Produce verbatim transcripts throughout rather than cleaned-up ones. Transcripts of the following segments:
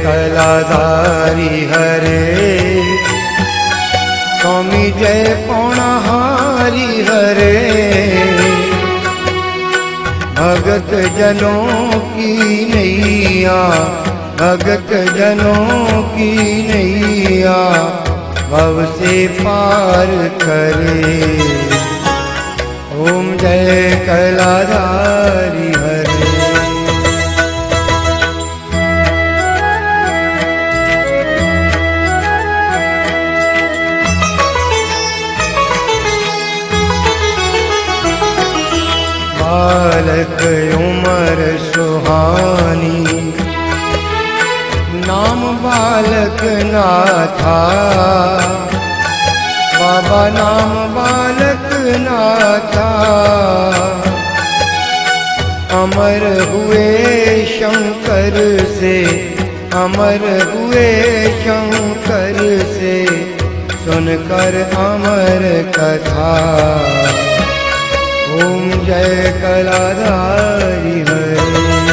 कलाधारी हरे, स्वामी जय पौणहारी हरे। भगत जनों की नैया, भगत जनों की नैया, भव से पार करे। ओम जय कलाधारी हरे। बालक उमर सुहानी, नाम बालक ना था। बाबा नाम बालक ना था। अमर हुए शंकर से, अमर हुए शंकर से, सुनकर अमर कथा। ओम जय कलाधारी हरे।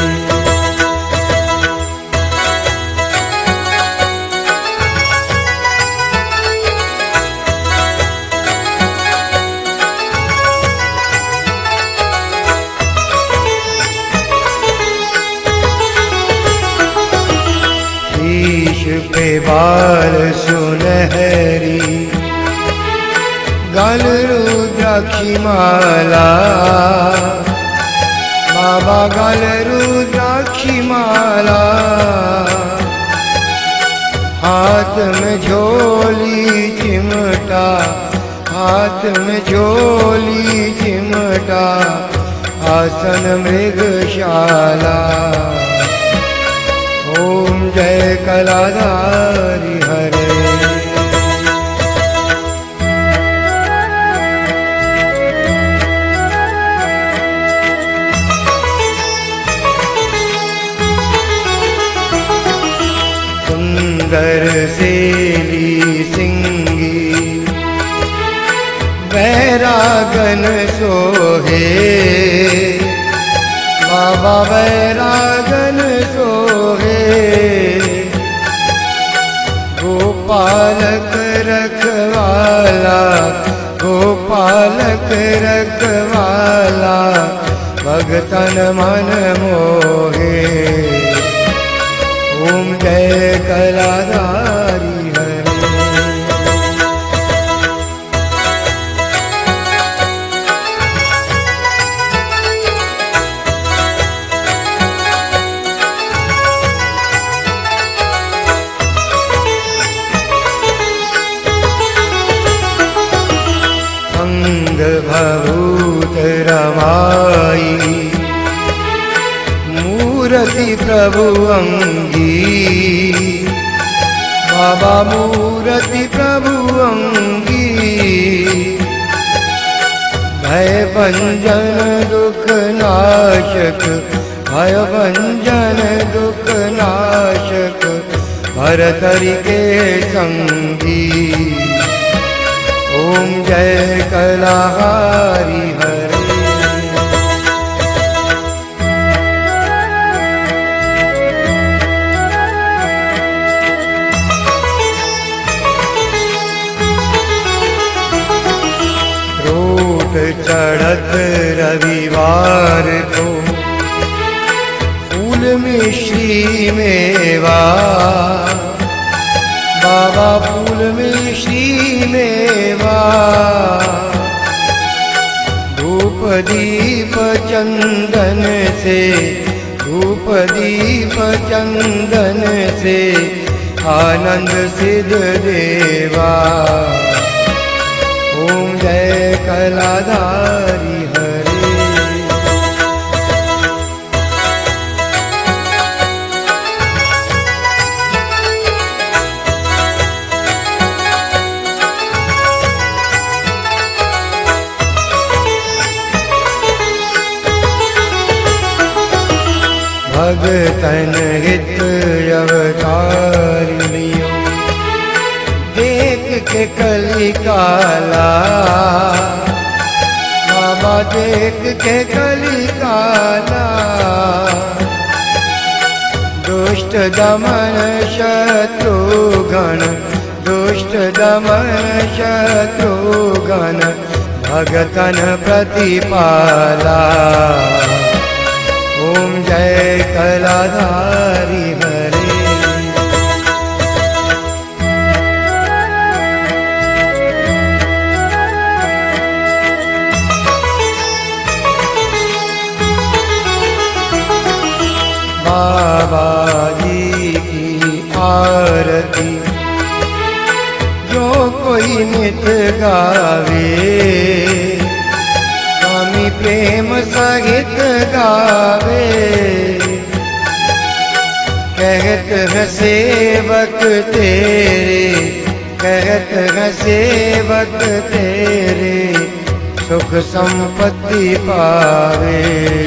शीश पे बाल सुनहरी, गल रुद्राक्षी माला। बाबा गल रुद्राक्षी माला, हाथ में झोली चिमटा, हाथ में झोली चिमटा, आसन मृगशाला। ओम जय कलाधारी हरे। सुंदर सेली सिंगी, बैरागन सोहे। बाबा बैरागन सोहे। गोपालक रखवाला, गोपालक रखवाला, भगतन मन मोहे। ओम जय कलाधारी हरे। अंग भभूत रमाई, मूरति प्रभु अंगी। बाबा मूरति प्रभु अंगी। भय भंजन दुख नाशक, भय भंजन दुख नाशक, भरतरि के संगी। ओम जय कलाहारी हरे। चढ़त रविवार को, फूल मिश्री मेवा। बाबा फूल मिश्री मेवा। धूप दीप चंदन से, धूप दीप चंदन से, आनंद सिद्ध देवा। ओम जय कलाधारी हरे। भगतन हित अवतार लियो, देख के कली काला। बाबा देख के कली काला, दुष्ट दुष्ट दमन शत्रुघ्न दुष्ट दमन शत्रुघ्न भगतन प्रतिपाला। ओम जय कलाधारी हरे। बाबा जी की आरती जो कोई नित गावे, स्वामी प्रेम सहित गावे। कहत है सेवक तेरे, कहत है सेवक तेरे, सुख संपत्ति पावे।